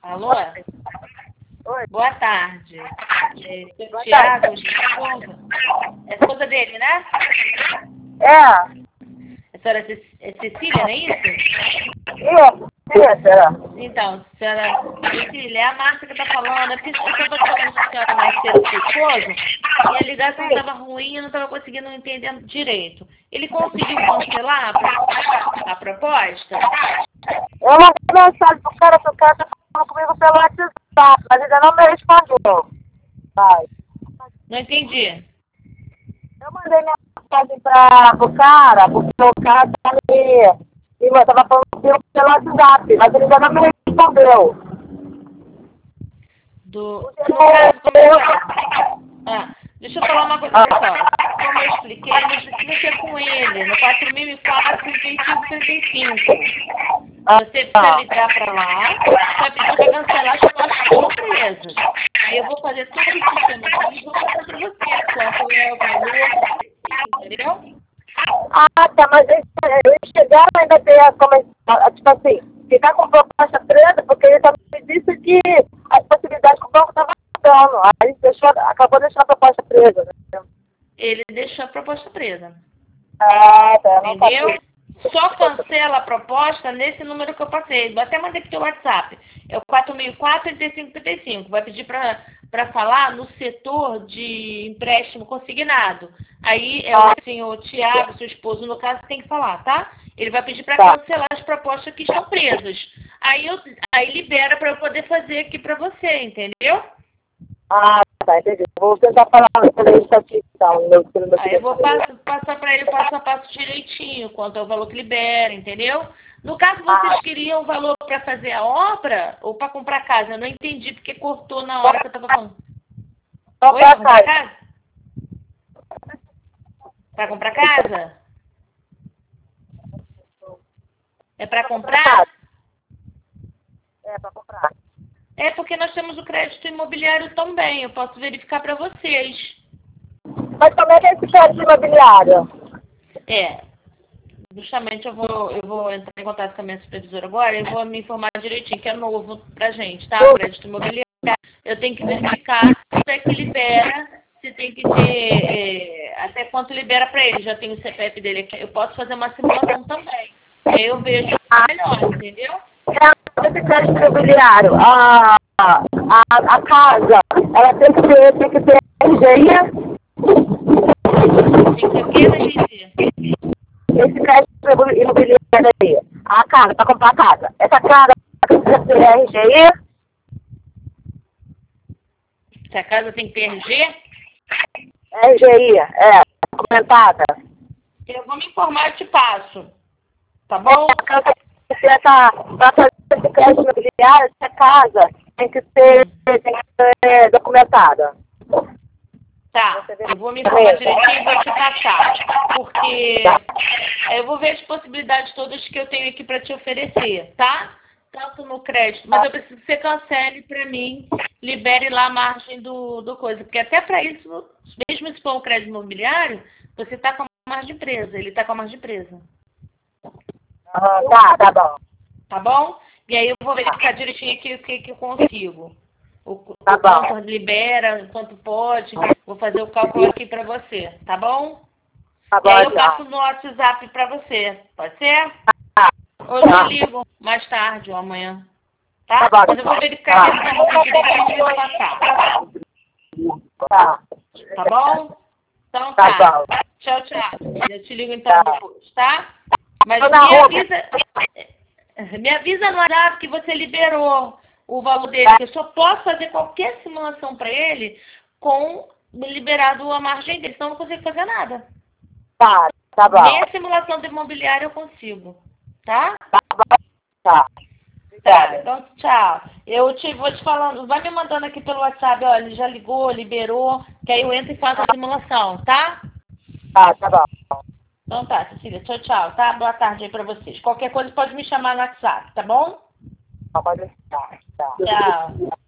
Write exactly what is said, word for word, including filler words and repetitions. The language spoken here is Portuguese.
Alô? Oi. Boa tarde. É, seu Boa Tiago, tarde. esposa. É esposa dele, né? É. A senhora é Ce- é Cecília, não é isso? Isso. Isso, é. Então, senhora Cecília, é a Márcia que está falando. É porque eu estava falando com a senhora mais cedo com o esposo e a ligação estava ruim e eu não estava conseguindo entender direito. Ele conseguiu cancelar a, pro- a proposta? Eu mandei mensagem pro cara, que o cara tá falando comigo pelo WhatsApp, mas ainda não me respondeu. Vai. Não entendi. Eu mandei mensagem pra, pro cara, porque o cara tá me... E eu tava falando comigo pelo WhatsApp, mas ele ainda não me respondeu. Do, no caso, como eu... Ah, deixa eu falar uma coisa pra senhora. Como eu expliquei, não precisa ser com ele, no quatro mil e quatro, trinta e cinco, trinta e cinco. Você precisa ligar para lá, vai pedir para cancelar as suas surpresas. Aí eu vou fazer todo o sistema aqui e vou passar para você, quanto é o valor, entendeu? Ah, tá, mas eles, eles chegaram ainda ter a, como, a, tipo assim, ficar com proposta presa, porque ele também me disse que as possibilidades que o banco estava dando. Aí deixou, acabou deixando a proposta presa, né? Ele deixou a proposta presa. Ah, tá, não Entendeu? sabia. Só cancela a proposta nesse número que eu passei. Eu até mandei pro teu WhatsApp. É o quatro mil e quatro, trinta e cinco, trinta e cinco. Vai pedir para falar no setor de empréstimo consignado. Aí é o senhor Tiago, seu esposo, no caso, tem que falar, tá? Ele vai pedir para Tá. cancelar as propostas que estão presas. Aí, eu, aí libera para eu poder fazer aqui para você, entendeu? Ah, tá, entendi. Vou tentar falar pela estatística, então, meu filho, meu Aí eu vou telefone. passo, passar para ele passo a passo direitinho, quanto é o valor que libera, entendeu? No caso, Ah, vocês queriam o valor para fazer a obra ou para comprar casa? Eu não entendi porque cortou na hora que eu estava falando. só Oi, pra para comprar cá. casa? Para comprar casa? É para Pra comprar comprar? casa. É, pra comprar. É porque nós temos o crédito imobiliário também. Eu posso verificar para vocês. Mas como é que é esse crédito imobiliário? É, justamente eu vou, eu vou entrar em contato com a minha supervisora agora e vou me informar direitinho, que é novo pra gente, tá? O crédito imobiliário. Eu tenho que verificar quanto é que libera, se tem que ter, é, até quanto libera para ele. Já tenho o C P F dele aqui. Eu posso fazer uma simulação também. Aí eu vejo melhor, entendeu? É, esse crédito imobiliário, a, a, a casa, ela tem que ter, tem que ter R G I. Tem que ter o quê, não entendi? Esse crédito imobiliário aí, a casa, para comprar a casa. Essa casa precisa ter R G I. Se a casa tem que ter R G, R G I, é, documentada. eu vou me informar e te passo. Tá bom? Essa, para fazer esse crédito imobiliário, essa casa tem que ser, tem que ser documentada. Tá, eu vou me informar direitinho e vou te passar. Porque eu vou ver as possibilidades todas que eu tenho aqui para te oferecer, tá? Tanto no crédito, mas eu preciso que você cancele para mim, libere lá a margem do, do coisa. Porque até para isso, mesmo se for um crédito imobiliário, você está com a margem presa, ele está com a margem presa. Ah, tá, tá bom. Tá bom? E aí eu vou verificar direitinho aqui o que, que eu consigo. O, Tá o bom. quanto libera, o quanto pode. Vou fazer o cálculo aqui para você, tá bom? Tá E bom, aí eu então. passo no WhatsApp para você, pode ser? Tá, Ou eu te ligo mais tarde ou amanhã, tá? tá bom. Mas eu vou verificar esse número aqui direitinho e vou te passar, Tá. tá bom? Então Tá tá. bom. Tchau, tchau. Eu te ligo então depois, tá? Mas Tô na me rua. avisa, me avisa no WhatsApp que você liberou o valor dele, que eu só posso fazer qualquer simulação para ele com liberado a margem dele, senão eu não consigo fazer nada. Tá, tá bom. Nem a simulação do imobiliário eu consigo, tá? Tá bom. Tá. Tá, Obrigada. então tchau. Eu te vou te falando, vai me mandando aqui pelo WhatsApp, olha, ele já ligou, liberou, que aí eu entro e faço a simulação, tá? Tá, tá bom. Então tá, Cecília, tchau, tchau, tá? Boa tarde aí pra vocês. Qualquer coisa pode me chamar no WhatsApp, tá bom? Tá, pode deixar. Tá. Tchau.